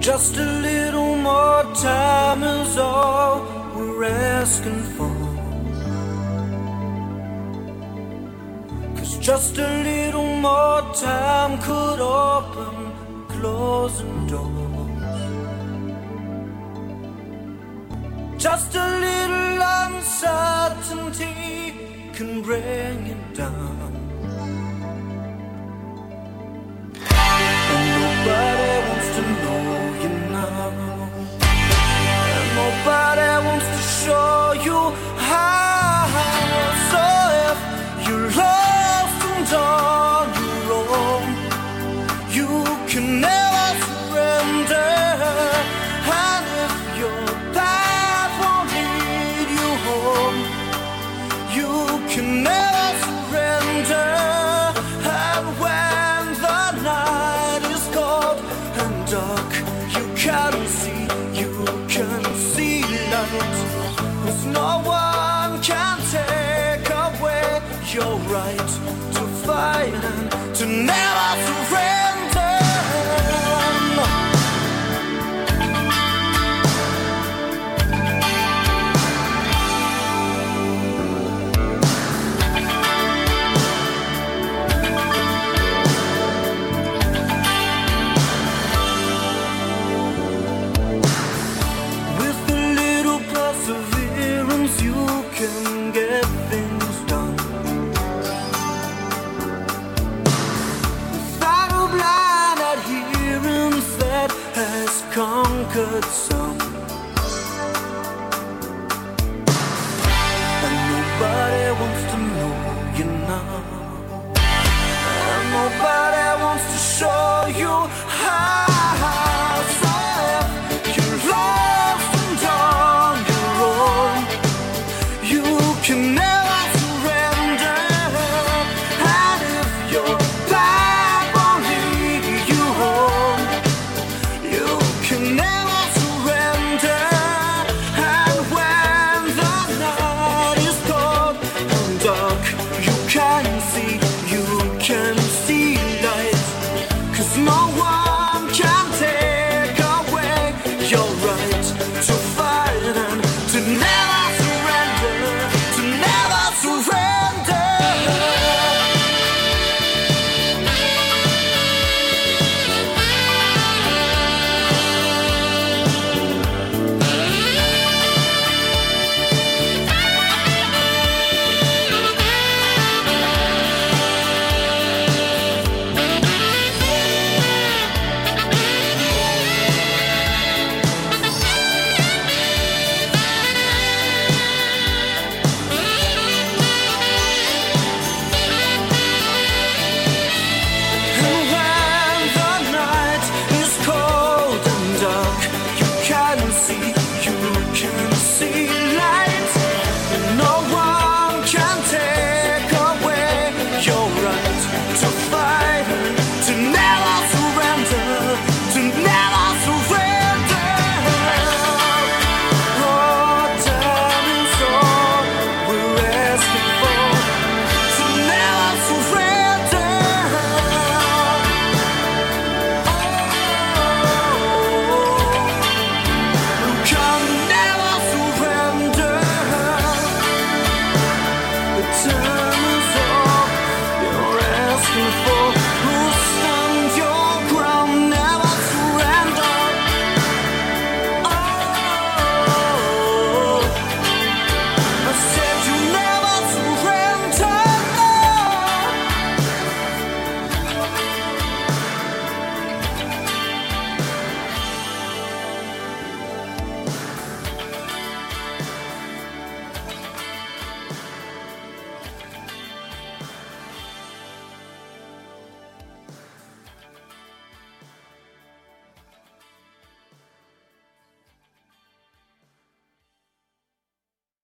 Just a little more time is all we're asking for. 'Cause just a little more time could open closing doors. Just a little uncertainty can bring it down. And nobody wants to know you now. And nobody wants to show you how. So if you're lost and on your own, you can never surrender. And if your path won't lead you home, you can never surrender. And when the night is cold and dark, you can see light. 'Cause no one can take away your right to fight and to never surrender. You can get things done without a blind adherence that has conquered some. And nobody wants to know you now. And nobody wants to show you how. So if you're lost and on your own, you can never surrender. And if your back won't lead you home, you can never surrender. And when the night is cold and dark, you can see light. 'Cause no